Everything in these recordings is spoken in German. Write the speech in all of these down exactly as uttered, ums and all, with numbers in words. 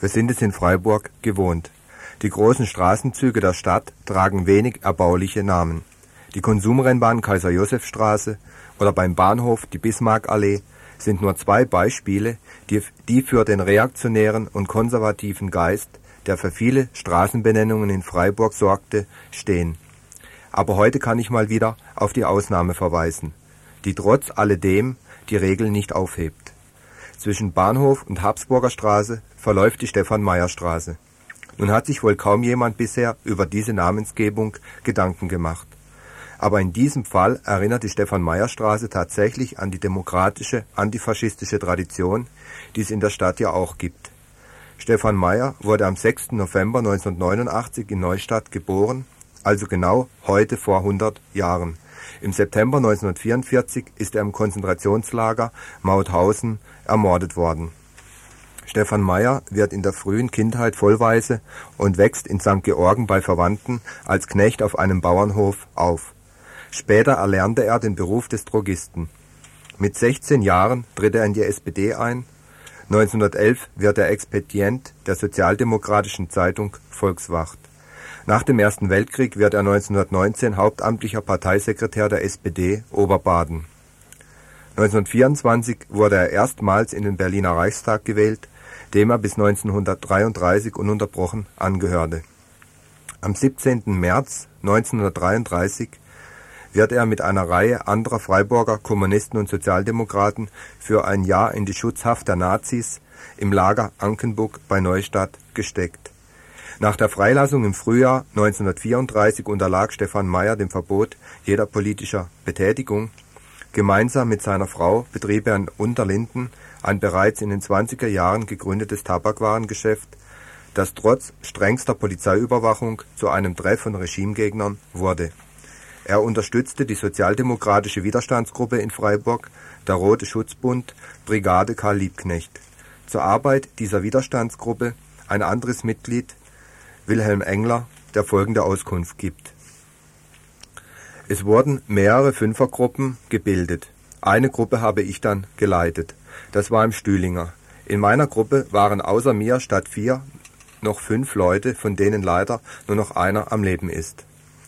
Wir sind es in Freiburg gewohnt. Die großen Straßenzüge der Stadt tragen wenig erbauliche Namen. Die Konsumrennbahn Kaiser-Joseph-Straße oder beim Bahnhof die Bismarckallee sind nur zwei Beispiele, die, die für den reaktionären und konservativen Geist, der für viele Straßenbenennungen in Freiburg sorgte, stehen. Aber heute kann ich mal wieder auf die Ausnahme verweisen, die trotz alledem die Regel nicht aufhebt. Zwischen Bahnhof und Habsburger Straße verläuft die Stefan-Meyer-Straße. Nun hat sich wohl kaum jemand bisher über diese Namensgebung Gedanken gemacht. Aber in diesem Fall erinnert die Stefan-Meyer-Straße tatsächlich an die demokratische, antifaschistische Tradition, die es in der Stadt ja auch gibt. Stefan Meyer wurde am sechsten November neunzehnhundertneunundachtzig in Neustadt geboren, also genau heute vor hundert Jahren. Im September neunzehnhundertvierundvierzig ist er im Konzentrationslager Mauthausen ermordet worden. Stefan Meyer wird in der frühen Kindheit Vollwaise und wächst in Sankt Georgen bei Verwandten als Knecht auf einem Bauernhof auf. Später erlernte er den Beruf des Drogisten. Mit sechzehn Jahren tritt er in die S P D ein. neunzehnhundertelf wird er Expedient der sozialdemokratischen Zeitung Volkswacht. Nach dem Ersten Weltkrieg wird er neunzehnhundertneunzehn hauptamtlicher Parteisekretär der S P D Oberbaden. neunzehnhundertvierundzwanzig wurde er erstmals in den Berliner Reichstag gewählt, dem er bis neunzehnhundertdreiunddreißig ununterbrochen angehörte. Am siebzehnten März neunzehnhundertdreiunddreißig wird er mit einer Reihe anderer Freiburger Kommunisten und Sozialdemokraten für ein Jahr in die Schutzhaft der Nazis im Lager Ankenbuck bei Neustadt gesteckt. Nach der Freilassung im Frühjahr neunzehnhundertvierunddreißig unterlag Stefan Meyer dem Verbot jeder politischer Betätigung. Gemeinsam mit seiner Frau betrieb er in Unterlinden ein bereits in den zwanziger Jahren gegründetes Tabakwarengeschäft, das trotz strengster Polizeiüberwachung zu einem Treff von Regimegegnern wurde. Er unterstützte die sozialdemokratische Widerstandsgruppe in Freiburg, der Rote Schutzbund, Brigade Karl Liebknecht. Zur Arbeit dieser Widerstandsgruppe ein anderes Mitglied, Wilhelm Engler, der folgende Auskunft gibt. Es wurden mehrere Fünfergruppen gebildet. Eine Gruppe habe ich dann geleitet. Das war im Stühlinger. In meiner Gruppe waren außer mir statt vier noch fünf Leute, von denen leider nur noch einer am Leben ist.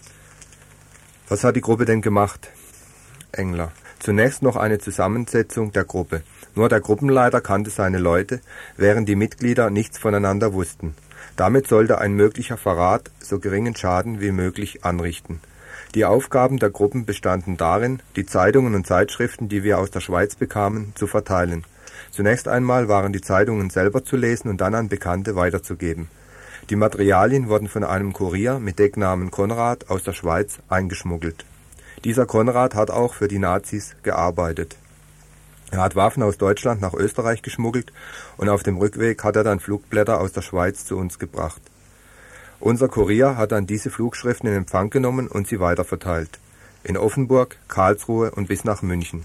Was hat die Gruppe denn gemacht? Engler. Zunächst noch eine Zusammensetzung der Gruppe. Nur der Gruppenleiter kannte seine Leute, während die Mitglieder nichts voneinander wussten. Damit sollte ein möglicher Verrat so geringen Schaden wie möglich anrichten. Die Aufgaben der Gruppen bestanden darin, die Zeitungen und Zeitschriften, die wir aus der Schweiz bekamen, zu verteilen. Zunächst einmal waren die Zeitungen selber zu lesen und dann an Bekannte weiterzugeben. Die Materialien wurden von einem Kurier mit Decknamen Konrad aus der Schweiz eingeschmuggelt. Dieser Konrad hat auch für die Nazis gearbeitet. Er hat Waffen aus Deutschland nach Österreich geschmuggelt und auf dem Rückweg hat er dann Flugblätter aus der Schweiz zu uns gebracht. Unser Kurier hat dann diese Flugschriften in Empfang genommen und sie weiterverteilt. In Offenburg, Karlsruhe und bis nach München.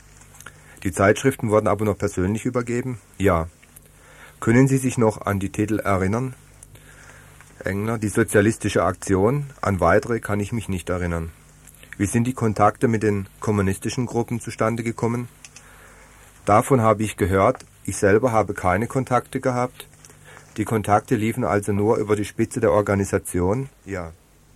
Die Zeitschriften wurden aber noch persönlich übergeben? Ja. Können Sie sich noch an die Titel erinnern? Engler, die sozialistische Aktion, an weitere kann ich mich nicht erinnern. Wie sind die Kontakte mit den kommunistischen Gruppen zustande gekommen? Davon habe ich gehört, ich selber habe keine Kontakte gehabt. Die Kontakte liefen also nur über die Spitze der Organisation? Ja.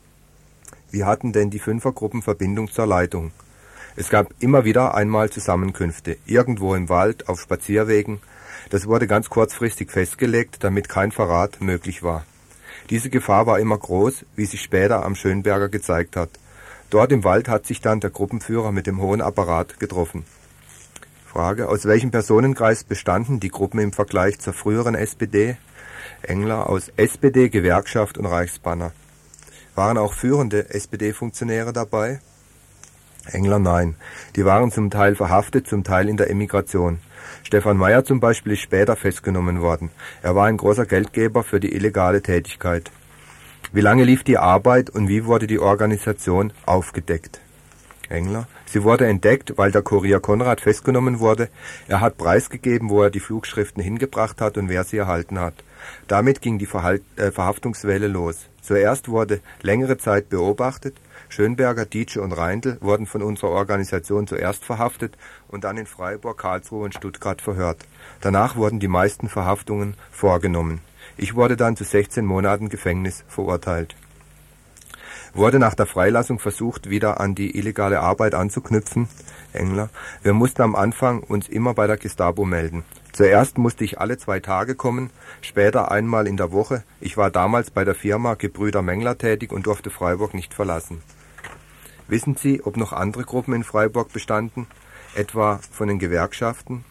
Wie hatten denn die Fünfergruppen Verbindung zur Leitung? Es gab immer wieder einmal Zusammenkünfte, irgendwo im Wald, auf Spazierwegen. Das wurde ganz kurzfristig festgelegt, damit kein Verrat möglich war. Diese Gefahr war immer groß, wie sich später am Schönberger gezeigt hat. Dort im Wald hat sich dann der Gruppenführer mit dem hohen Apparat getroffen. Frage: Aus welchem Personenkreis bestanden die Gruppen im Vergleich zur früheren S P D? Engler: aus S P D, Gewerkschaft und Reichsbanner. Waren auch führende S P D-Funktionäre dabei? Engler: nein. Die waren zum Teil verhaftet, zum Teil in der Emigration. Stefan Meyer zum Beispiel ist später festgenommen worden. Er war ein großer Geldgeber für die illegale Tätigkeit. Wie lange lief die Arbeit und wie wurde die Organisation aufgedeckt? Engler: Sie wurde entdeckt, weil der Kurier Konrad festgenommen wurde. Er hat preisgegeben, wo er die Flugschriften hingebracht hat und wer sie erhalten hat. Damit ging die Verhalt, äh, Verhaftungswelle los. Zuerst wurde längere Zeit beobachtet. Schönberger, Dietsche und Reindl wurden von unserer Organisation zuerst verhaftet und dann in Freiburg, Karlsruhe und Stuttgart verhört. Danach wurden die meisten Verhaftungen vorgenommen. Ich wurde dann zu sechzehn Monaten Gefängnis verurteilt. Wurde nach der Freilassung versucht, wieder an die illegale Arbeit anzuknüpfen. Engler. Wir mussten am Anfang uns immer bei der Gestapo melden. Zuerst musste ich alle zwei Tage kommen, später einmal in der Woche. Ich war damals bei der Firma Gebrüder Mengler tätig und durfte Freiburg nicht verlassen. Wissen Sie, ob noch andere Gruppen in Freiburg bestanden? Etwa von den Gewerkschaften?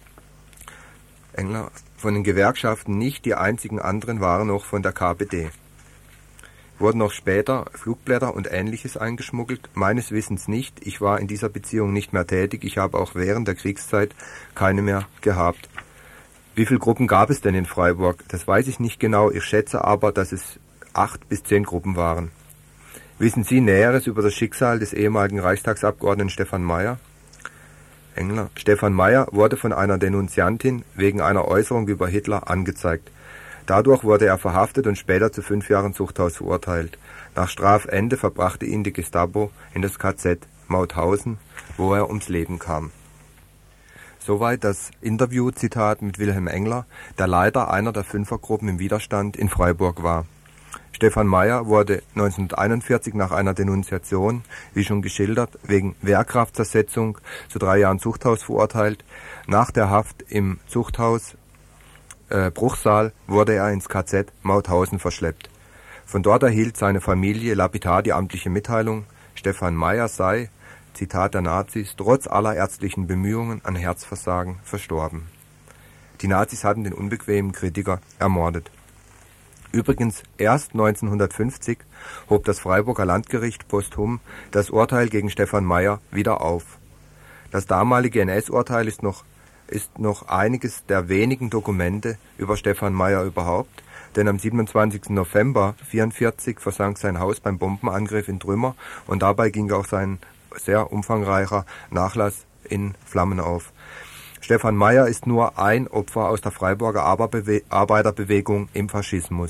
Engler. Von den Gewerkschaften nicht, die einzigen anderen waren noch von der K P D. Wurden noch später Flugblätter und Ähnliches eingeschmuggelt? Meines Wissens nicht. Ich war in dieser Beziehung nicht mehr tätig. Ich habe auch während der Kriegszeit keine mehr gehabt. Wie viele Gruppen gab es denn in Freiburg? Das weiß ich nicht genau. Ich schätze aber, dass es acht bis zehn Gruppen waren. Wissen Sie Näheres über das Schicksal des ehemaligen Reichstagsabgeordneten Stefan Meyer? Engler. Stefan Meyer wurde von einer Denunziantin wegen einer Äußerung über Hitler angezeigt. Dadurch wurde er verhaftet und später zu fünf Jahren Zuchthaus verurteilt. Nach Strafende verbrachte ihn die Gestapo in das K Z Mauthausen, wo er ums Leben kam. Soweit das Interview-Zitat mit Wilhelm Engler, der Leiter einer der Fünfergruppen im Widerstand in Freiburg war. Stefan Meyer wurde neunzehnhunderteinundvierzig nach einer Denunziation, wie schon geschildert, wegen Wehrkraftzersetzung zu drei Jahren Zuchthaus verurteilt. Nach der Haft im Zuchthaus Äh, Bruchsal wurde er ins K Z Mauthausen verschleppt. Von dort erhielt seine Familie lapidar die amtliche Mitteilung, Stefan Meyer sei, Zitat der Nazis, trotz aller ärztlichen Bemühungen an Herzversagen verstorben. Die Nazis hatten den unbequemen Kritiker ermordet. Übrigens erst neunzehnhundertfünfzig hob das Freiburger Landgericht posthum das Urteil gegen Stefan Meyer wieder auf. Das damalige N S-Urteil ist noch ist noch einiges der wenigen Dokumente über Stefan Meyer überhaupt, denn am siebenundzwanzigsten November neunzehnhundertvierundvierzig versank sein Haus beim Bombenangriff in Trümmer und dabei ging auch sein sehr umfangreicher Nachlass in Flammen auf. Stefan Meyer ist nur ein Opfer aus der Freiburger Arbeiterbewegung im Faschismus.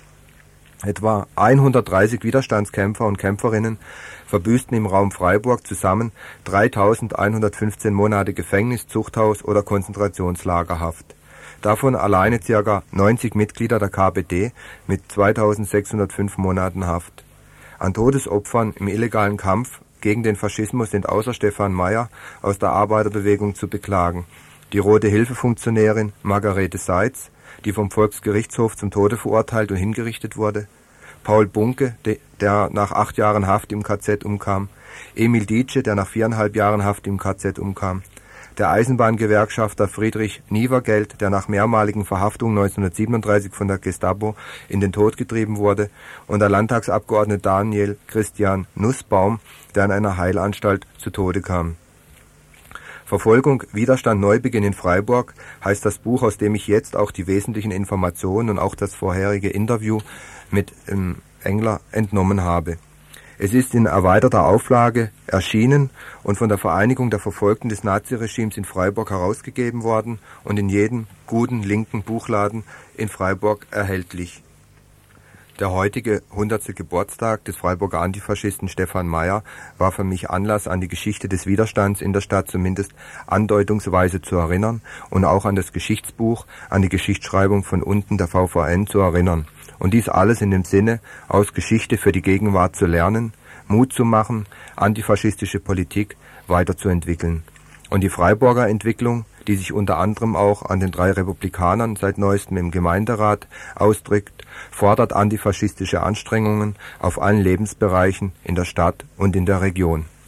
Etwa hundertdreißig Widerstandskämpfer und Kämpferinnen verbüßten im Raum Freiburg zusammen dreitausendeinhundertfünfzehn Monate Gefängnis, Zuchthaus oder Konzentrationslagerhaft. Davon alleine ca. neunzig Mitglieder der K P D mit zweitausendsechshundertfünf Monaten Haft. An Todesopfern im illegalen Kampf gegen den Faschismus sind außer Stefan Meyer aus der Arbeiterbewegung zu beklagen die Rote-Hilfe-Funktionärin Margarete Seitz, die vom Volksgerichtshof zum Tode verurteilt und hingerichtet wurde, Paul Bunke, der nach acht Jahren Haft im K Z umkam, Emil Dietsche, der nach viereinhalb Jahren Haft im K Z umkam, der Eisenbahngewerkschafter Friedrich Nievergelt, der nach mehrmaligen Verhaftungen neunzehnhundertsiebenunddreißig von der Gestapo in den Tod getrieben wurde, und der Landtagsabgeordnete Daniel Christian Nussbaum, der in einer Heilanstalt zu Tode kam. Verfolgung, Widerstand, Neubeginn in Freiburg heißt das Buch, aus dem ich jetzt auch die wesentlichen Informationen und auch das vorherige Interview mit ähm, Engler entnommen habe. Es ist in erweiterter Auflage erschienen und von der Vereinigung der Verfolgten des Naziregimes in Freiburg herausgegeben worden und in jedem guten linken Buchladen in Freiburg erhältlich. Der heutige hundertste Geburtstag des Freiburger Antifaschisten Stefan Meyer war für mich Anlass, an die Geschichte des Widerstands in der Stadt zumindest andeutungsweise zu erinnern und auch an das Geschichtsbuch, an die Geschichtsschreibung von unten der V V N zu erinnern. Und dies alles in dem Sinne, aus Geschichte für die Gegenwart zu lernen, Mut zu machen, antifaschistische Politik weiterzuentwickeln. Und die Freiburger Entwicklung, die sich unter anderem auch an den drei Republikanern seit neuestem im Gemeinderat ausdrückt, fordert antifaschistische Anstrengungen auf allen Lebensbereichen in der Stadt und in der Region.